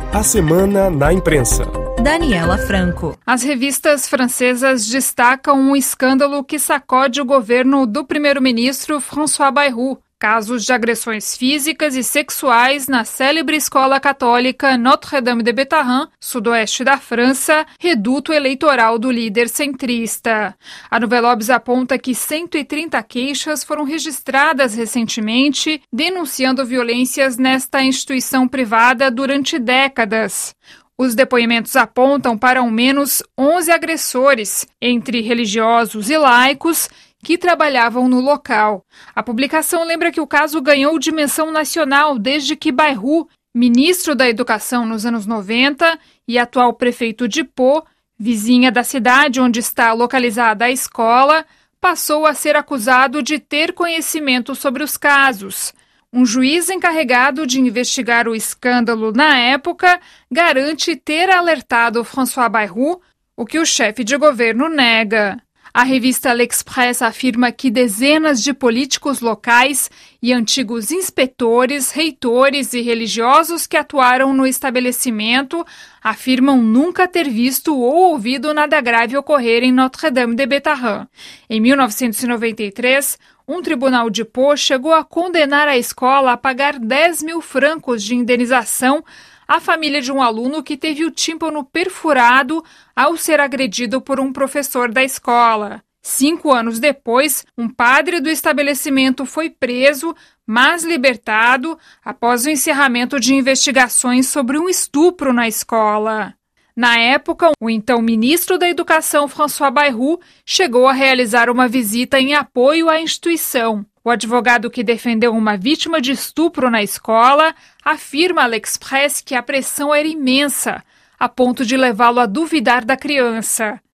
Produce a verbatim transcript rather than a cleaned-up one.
A Semana na Imprensa. Daniela Franco. As revistas francesas destacam um escândalo que sacode o governo do primeiro-ministro François Bayrou. Casos de agressões físicas e sexuais na célebre escola católica Notre-Dame de Bétharram, sudoeste da França, reduto eleitoral do líder centrista. A Nouvelle Obs aponta que cento e trinta queixas foram registradas recentemente, denunciando violências nesta instituição privada durante décadas. Os depoimentos apontam para ao menos onze agressores, entre religiosos e laicos, que trabalhavam no local. A publicação lembra que o caso ganhou dimensão nacional desde que Bayrou, ministro da Educação nos anos noventa e atual prefeito de Pau, vizinha da cidade onde está localizada a escola, passou a ser acusado de ter conhecimento sobre os casos. Um juiz encarregado de investigar o escândalo na época garante ter alertado François Bayrou, o que o chefe de governo nega. A revista L'Express afirma que dezenas de políticos locais e antigos inspetores, reitores e religiosos que atuaram no estabelecimento afirmam nunca ter visto ou ouvido nada grave ocorrer em Notre-Dame de Bétharram. Em mil novecentos e noventa e três, um tribunal de Pau chegou a condenar a escola a pagar dez mil francos de indenização à família de um aluno que teve o tímpano perfurado ao ser agredido por um professor da escola. Cinco anos depois, um padre do estabelecimento foi preso, mas libertado após o encerramento de investigações sobre um estupro na escola. Na época, o então ministro da Educação, François Bayrou, chegou a realizar uma visita em apoio à instituição. O advogado que defendeu uma vítima de estupro na escola afirma a L'Express que a pressão era imensa, a ponto de levá-lo a duvidar da criança.